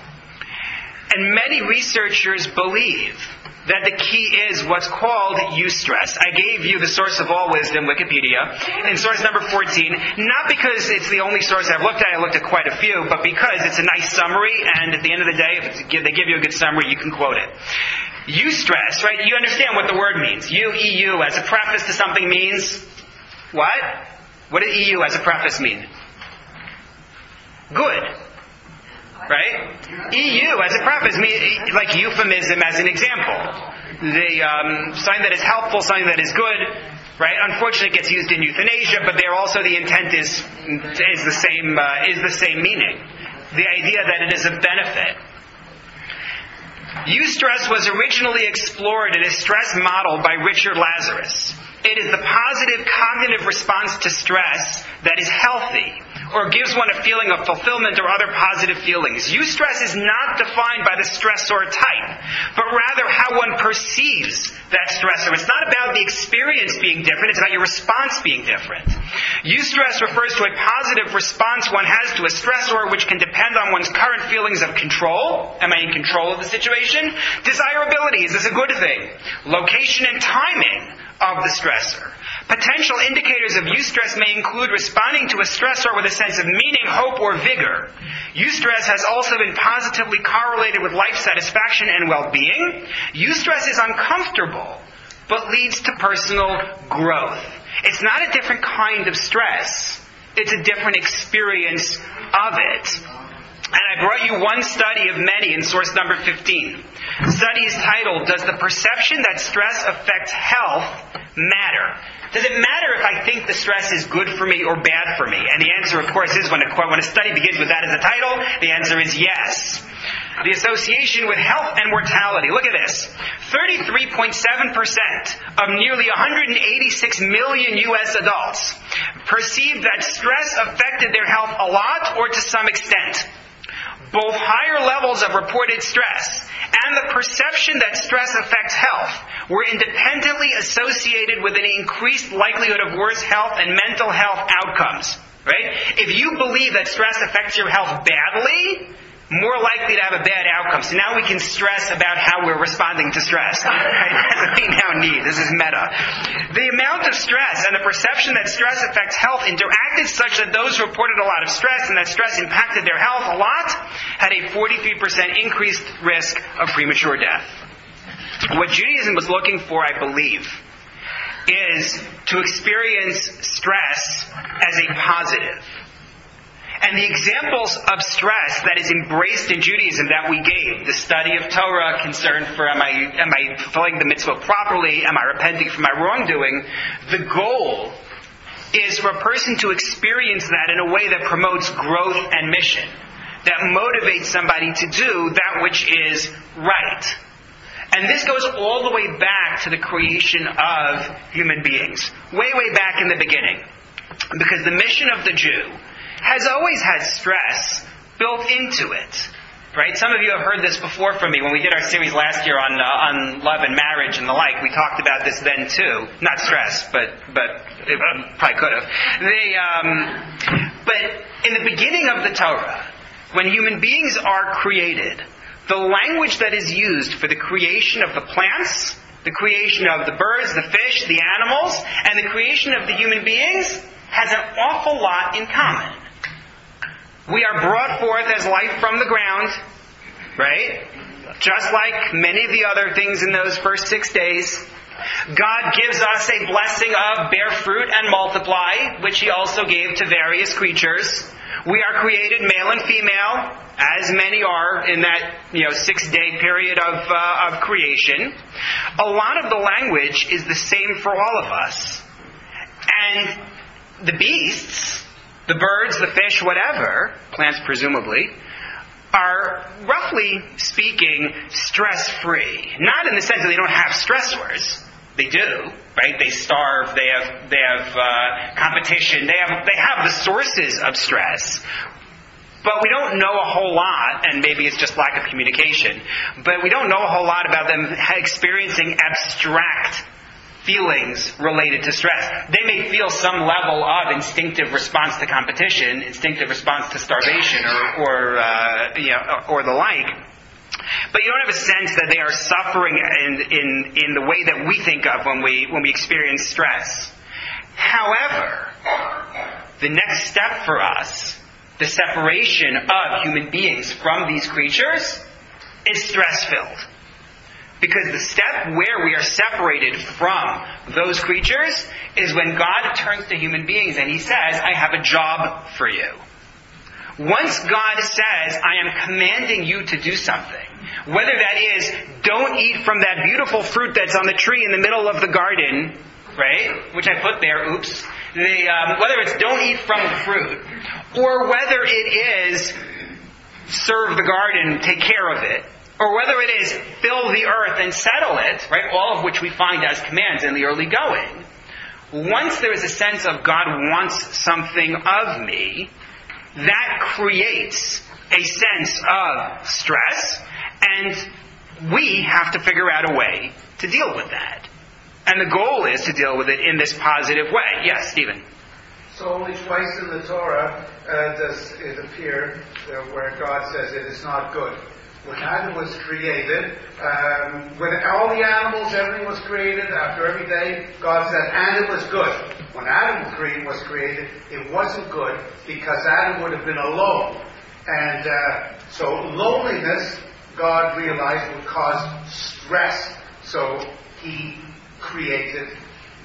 And many researchers believe that the key is what's called eustress. I gave you the source of all wisdom, Wikipedia, in source number fourteen, not because it's the only source I've looked at, I looked at quite a few, but because it's a nice summary, and at the end of the day, if it's, they give you a good summary, you can quote it. Eustress, right? You understand what the word means. U E U as a preface to something means what? What does E U as a preface mean? Good. Right? E U as a preface means like euphemism as an example. The um, something that is helpful, something that is good. Right? Unfortunately, it gets used in euthanasia, but there also the intent is is the same uh, is the same meaning. The idea that it is a benefit. Eustress was originally explored in a stress model by Richard Lazarus. It is the positive cognitive response to stress that is healthy, or gives one a feeling of fulfillment or other positive feelings. Eustress is not defined by the stressor type, but rather how one perceives that stressor. It's not about the experience being different, it's about your response being different. Eustress refers to a positive response one has to a stressor which can depend on one's current feelings of control. Am I in control of the situation? Desirability, is this a good thing? Location and timing of the stressor. Potential indicators of eustress may include responding to a stressor with a sense of meaning, hope, or vigor. Eustress has also been positively correlated with life satisfaction and well-being. Eustress is uncomfortable, but leads to personal growth. It's not a different kind of stress. It's a different experience of it. And I brought you one study of many in source number fifteen. The study is titled, Does the Perception That Stress Affects Health Matter? Does it matter if I think the stress is good for me or bad for me? And the answer, of course, is when a, when a study begins with that as a title, the answer is yes. The association with health and mortality. Look at this. thirty-three point seven percent of nearly one hundred eighty-six million U S adults perceived that stress affected their health a lot or to some extent. Both higher levels of reported stress and the perception that stress affects health were independently associated with an increased likelihood of worse health and mental health outcomes. Right? If you believe that stress affects your health badly, more likely to have a bad outcome. So now we can stress about how we're responding to stress. Right? That's what we now need. This is meta. The amount of stress and the perception that stress affects health interacted such that those who reported a lot of stress and that stress impacted their health a lot had a forty-three percent increased risk of premature death. What Judaism was looking for, I believe, is to experience stress as a positive. And the examples of stress that is embraced in Judaism that we gave, the study of Torah, concern for am I am I fulfilling the mitzvah properly, am I repenting for my wrongdoing, the goal is for a person to experience that in a way that promotes growth and mission, that motivates somebody to do that which is right. And this goes all the way back to the creation of human beings, way, way back in the beginning. Because the mission of the Jew has always had stress built into it. Right? Some of you have heard this before from me when we did our series last year on uh, on love and marriage and the like. We talked about this then too. Not stress, but but it probably could have. They, um, but in the beginning of the Torah, when human beings are created, the language that is used for the creation of the plants, the creation of the birds, the fish, the animals, and the creation of the human beings has an awful lot in common. We are brought forth as life from the ground, right? Just like many of the other things in those first six days. God gives us a blessing of bear fruit and multiply, which He also gave to various creatures. We are created male and female, as many are in that, you know, six-day period of uh, of creation. A lot of the language is the same for all of us. And the beasts, the birds, the fish, whatever, plants presumably, are roughly speaking stress-free. Not in the sense that they don't have stressors. They do, right? They starve. They have they have uh, competition. They have they have the sources of stress. But we don't know a whole lot, and maybe it's just lack of communication, but we don't know a whole lot about them experiencing abstract feelings related to stress. They may feel some level of instinctive response to competition, instinctive response to starvation, or, or uh, you know, or the like. But you don't have a sense that they are suffering in, in, in the way that we think of when we when we experience stress. However, the next step for us, the separation of human beings from these creatures, is stress-filled. Because the step where we are separated from those creatures is when God turns to human beings and He says, I have a job for you. Once God says, I am commanding you to do something, whether that is, don't eat from that beautiful fruit that's on the tree in the middle of the garden, right, which I put there, oops, the, um, whether it's don't eat from the fruit, or whether it is serve the garden, take care of it, or whether it is fill the earth and settle it, right, all of which we find as commands in the early going. Once there is a sense of God wants something of me, that creates a sense of stress, and we have to figure out a way to deal with that. And the goal is to deal with it in this positive way. Yes, Stephen? So only twice in the Torah uh, does it appear uh, where God says it is not good. When Adam was created, um, when all the animals, everything was created, after every day, God said, and it was good. When Adam was created, it wasn't good because Adam would have been alone. And uh, so loneliness, God realized, would cause stress. So He created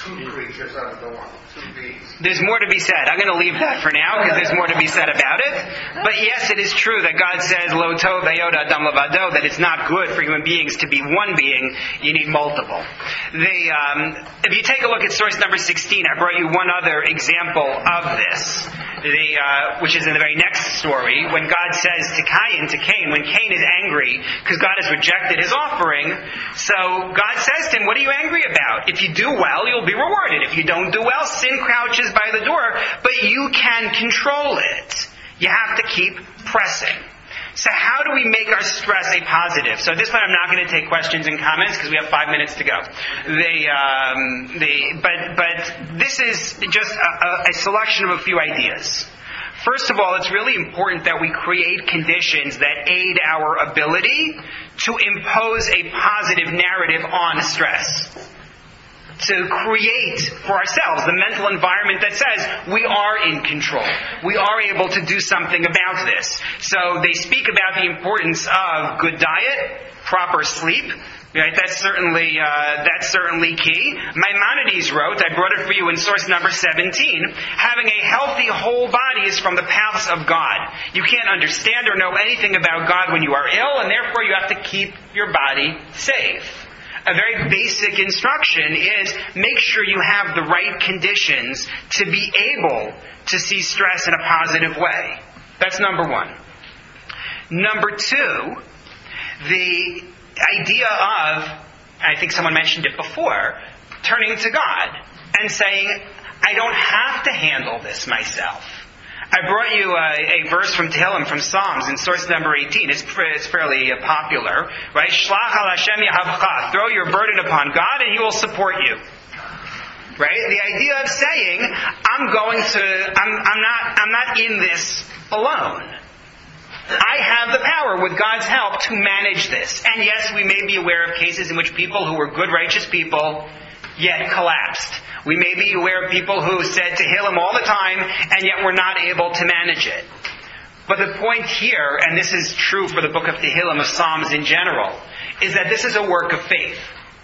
two creatures out of the one, two beings. There's more to be said. I'm going to leave that for now because there's more to be said about it. But yes, it is true that God says, Lo tov hayod adam levado, that it's not good for human beings to be one being. You need multiple. They, um, if you take a look at source number sixteen, I brought you one other example of this, the, uh, which is in the very next story, when God says to Cain, to Cain, when Cain is angry because God has rejected his offering, so God says to him, what are you angry about? If you do well, you'll be rewarded. If you don't do well, sin crouches by the door, but you can control it. You have to keep pressing. So how do we make our stress a positive? So this one I'm not going to take questions and comments because we have five minutes to go. They, um, they, but, but this is just a, a selection of a few ideas. First of all, it's really important that we create conditions that aid our ability to impose a positive narrative on stress. To create for ourselves the mental environment that says we are in control. We are able to do something about this. So they speak about the importance of good diet, proper sleep. Right? That's certainly uh, that's certainly key. Maimonides wrote, I brought it for you in source number seventeen, having a healthy whole body is from the paths of God. You can't understand or know anything about God when you are ill, and therefore you have to keep your body safe. A very basic instruction is make sure you have the right conditions to be able to see stress in a positive way. That's number one. Number two, the idea of, I think someone mentioned it before, turning to God and saying, I don't have to handle this myself. I brought you a, a verse from Tehillim, from Psalms, in source number eighteen. It's, it's fairly uh, popular, right? Shlach al Hashem yahavcha. Throw your burden upon God and He will support you. Right? The idea of saying, I'm going to, I'm, I'm not, I'm not in this alone. I have the power, with God's help, to manage this. And yes, we may be aware of cases in which people who were good, righteous people, yet collapsed. We may be aware of people who said Tehillim all the time, and yet were not able to manage it. But the point here, and this is true for the book of Tehillim, of Psalms in general, is that this is a work of faith.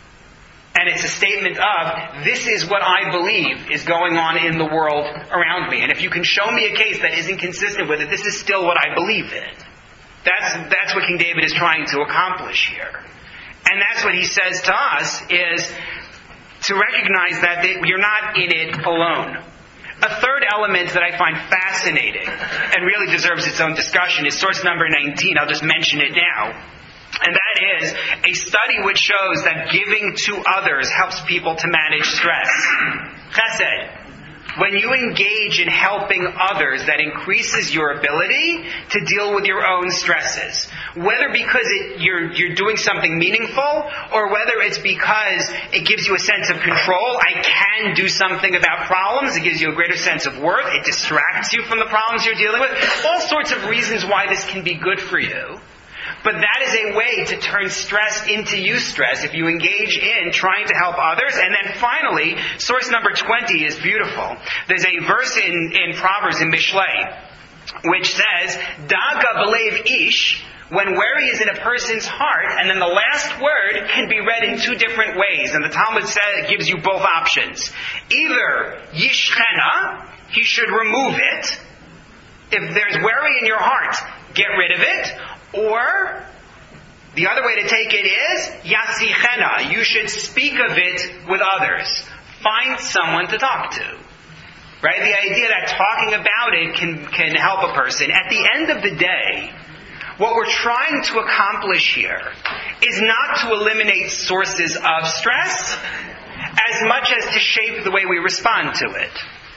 And it's a statement of, this is what I believe is going on in the world around me. And if you can show me a case that isn't consistent with it, this is still what I believe in. That's, that's what King David is trying to accomplish here. And that's what he says to us, is to recognize that you're not in it alone. A third element that I find fascinating and really deserves its own discussion is source number nineteen. I'll just mention it now. And that is a study which shows that giving to others helps people to manage stress. Chesed. When you engage in helping others, that increases your ability to deal with your own stresses. Whether because it, you're, you're doing something meaningful, or whether it's because it gives you a sense of control. I can do something about problems. It gives you a greater sense of worth. It distracts you from the problems you're dealing with. All sorts of reasons why this can be good for you. But that is a way to turn stress into eustress if you engage in trying to help others. And then finally, source number twenty is beautiful. There's a verse in, in Proverbs, in Mishlei, which says, Daga b'leiv ish, when worry is in a person's heart, and then the last word can be read in two different ways. And the Talmud says it gives you both options. Either yishchena, he should remove it. If there's worry in your heart, get rid of it. Or, the other way to take it is, yatzichena, you should speak of it with others. Find someone to talk to. Right? The idea that talking about it can, can help a person. At the end of the day, what we're trying to accomplish here is not to eliminate sources of stress as much as to shape the way we respond to it.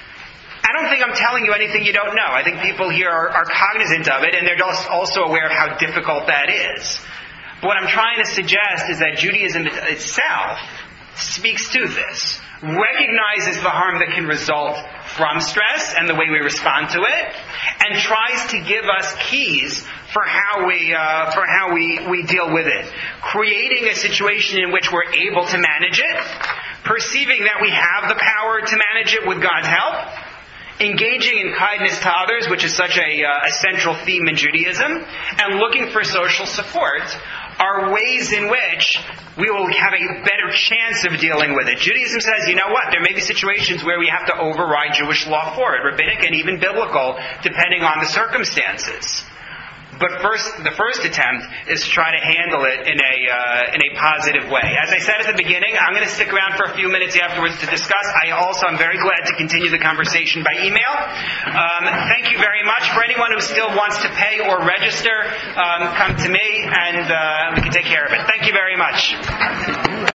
I don't think I'm telling you anything you don't know. I think people here are, are cognizant of it, and they're also aware of how difficult that is. But what I'm trying to suggest is that Judaism itself speaks to this, recognizes the harm that can result from stress and the way we respond to it, and tries to give us keys for how we uh, for how we, we deal with it. Creating a situation in which we're able to manage it, perceiving that we have the power to manage it with God's help, engaging in kindness to others, which is such a, uh, a central theme in Judaism, and looking for social support, are ways in which we will have a better chance of dealing with it. Judaism says, you know what, there may be situations where we have to override Jewish law for it, rabbinic and even biblical, depending on the circumstances. But first, the first attempt is to try to handle it in a uh, in a positive way. As I said at the beginning, I'm going to stick around for a few minutes afterwards to discuss. I also am very glad to continue the conversation by email. Um, thank you very much. For anyone who still wants to pay or register, um, come to me and uh, we can take care of it. Thank you very much.